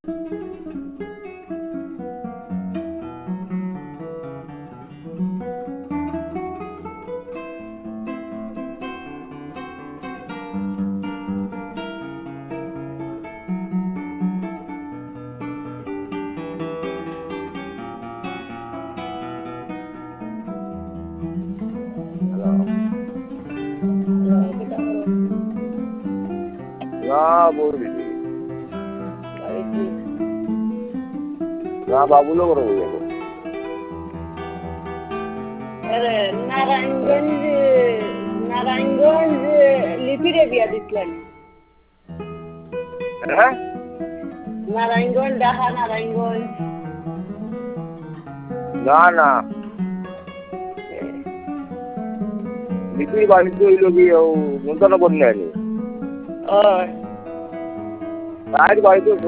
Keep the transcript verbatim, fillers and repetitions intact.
ना बोल ना बाबू लोग रहो नारायणगंज नारायणगंज लिपिरे बिया दिसलन नारायणगंज डाहा नारायणगंज ना ना लिपि बाड़ी तो लोग ये मुंडा ना बनने नहीं और बाहर बाड़ी तो